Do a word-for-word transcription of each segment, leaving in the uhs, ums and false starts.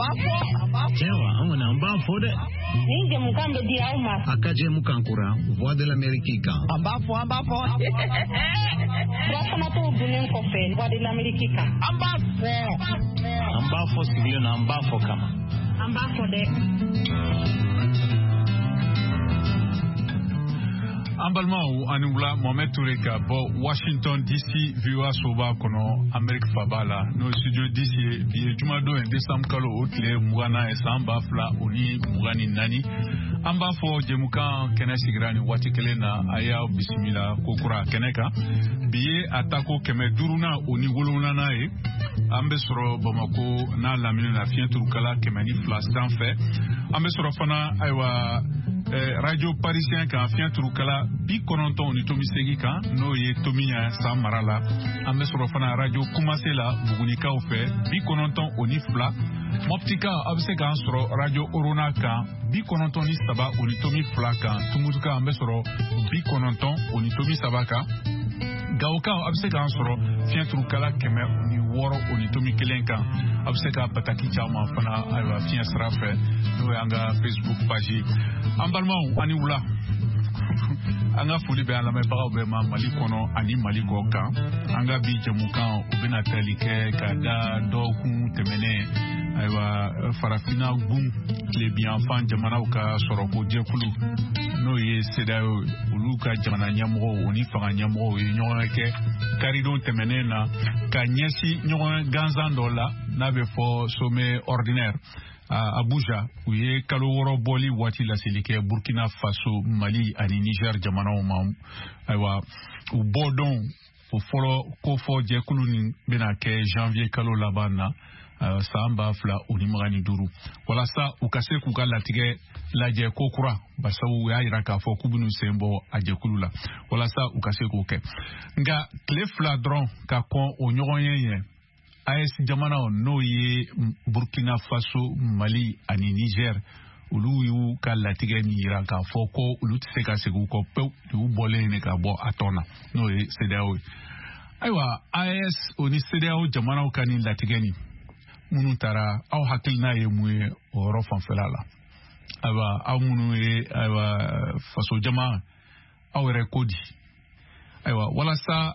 Ewa, on a un bas fode. Ni je mukambe di auma. Akaje mukankura, voix de l'Amérique. Un bas fo, un bas fo. Wakana to bunen ko fe, voix de l'Amérique. Un bas fo. Un bas fo sigilo na un bas fo kama. Un bas fode. Ambalmao anula Mohamed Touré ka bo Washington D C viwa soba kono America fabala no studio D C bi jumado en décembre kalo otle mugana esamba fla oni mugani nani amba fo jemuka kenesi grani watikele na aya bismillah kokura keneka biye atako keme duruna oni wolona na e ambe soro Bamako na lamine na fientu kala kemani fla sans fait ambe soro fana aywa Eh, radio parisien kan fian turukala bi kononton ni tomi segi kan no ye tomiya samarala ambe soro fana radio commencer la bugunika o fe bi kononton oni fla moptika abse kan soro radio orona kan bi kononton ni saba oni tomi fla kan tumutuka ambe soro bi kononton oni tomi saba kan gauka abse kan soro fian turukala keme ni woro oni tomi kelen kan abse ka pataki chama fana aywa fian srafe no yanga Facebook page ambalmao ani wula anga fuli be ala me bawo be ma mali kono ani mali ko kan anga bi jemukan ubina talike kada doku temene aywa farafina gum le bi enfant jamana ka soroko jekulu no ye sedayo uluka jamana nyamro oni fanga nyamro nyonake karidon temene na kanyesi nyon ganzandola na be fo sommet ordinaire à Abuja où ye kalo woro boli wati la silike Burkina Faso Mali ani Niger jamana o mam aywa u bodon o folo ko fo je kuluni bena ke janvier kalo labana uh, samba fla unimagani duru wala sa ukase ku galatige la je kokura basawu ya ira ka fo kubunu sembo aje kulula wala sa ukase ku ke nga klefla dron ka kon o nyoyen A S jamana no ye Burkina Faso Mali ani Niger ulu yu ka latige ni ira ka foko ulu tseka segu ko pe u bole ne ka bo atona no ye sedao aywa A S oni sedao jamana ka ni latige ni munu tara aw hakil na ye mu o rofan felala aywa aw munu ye aywa faso jama aw rekodi aywa wala sa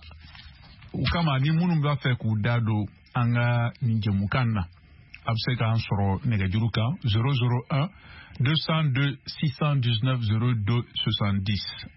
ukama ni munu ba fe ku dado anga ninjemukanna abseka ansoro negajuruka zéro zéro un deux cent deux six cent dix-neuf zéro deux soixante-dix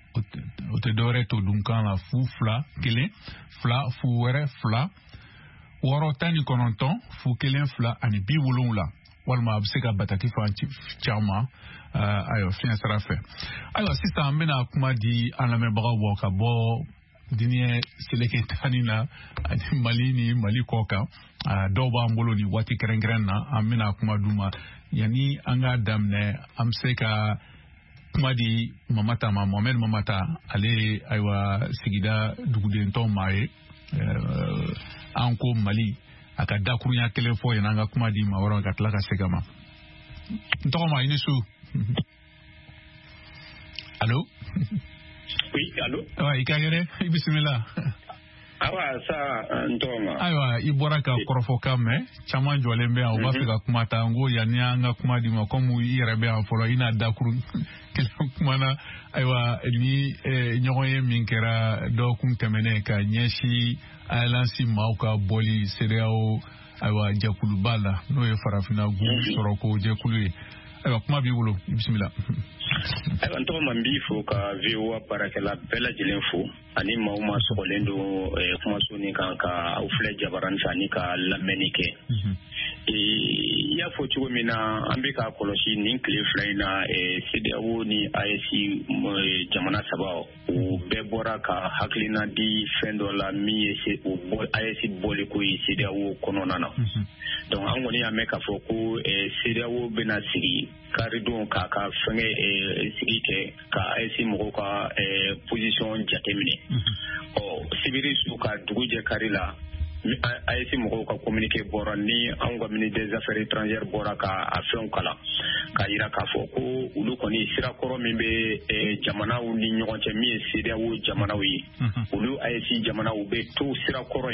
ote dore to dunkan la fu fla kele fla fu were fla woro tani kononton fu kelen fla ani bi wolonla walma abseka bataki fanti chama uh, ayo fin sarafe ayo sista ambena kuma di aname baga woka bo dinie seleke tanina malini mali koka uh, doba mbolo ni wati kerengren na amina kuma duma yani anga damne amseka kuma di mamata ma Mohamed mamata ale aywa sigida dugude nto mae uh, anko mali aka dakurunya kele fo yananga kuma di mawara katlaka segama ntoko ma inisu allo. Oui, allô? Ah, ikagere, bismillah. Awa sa ntoma. Aywa, iboraka korofo me, chama jolembe a ubafika kumata ngo yanyanga kumadi makomu irebe a folo ina dakuru. Kumana aywa ni nyoye minkera do kum temene ka nyeshi alansi mauka boli sereo aywa jakulu bala no e farafina gu soroko jakulu. Aywa kuma bi wolo, bismillah. Aywa ntoma mbifo ka viwa parakela bela jilenfo ani mauma sokolendo eh, kuma suni kanka ufle jabaran sani ka lamenike mm-hmm. E ya fo chugo mina ambika koloshi nin klefla ina e sidewo ni A S I jamana sabao u bebora ka haklina di fendola mi ese u A S I bole ko sidewo kono nana mm-hmm. Donc angoni ameka fo ko e sidewo bena sigi karidon ka ka fenge e sigi ke ka A S I mo ka e position jatemine mm-hmm. O sibiri su ka duguje karila A S I mo ka communiquer bora ni angwa ministre des affaires étrangères bora ka afon kala ka ira ka fo ko ulu koni sira koro mimbe e jamana uni nyonche mi sidia wo jamana wi ulu A S I jamana ube to sira koro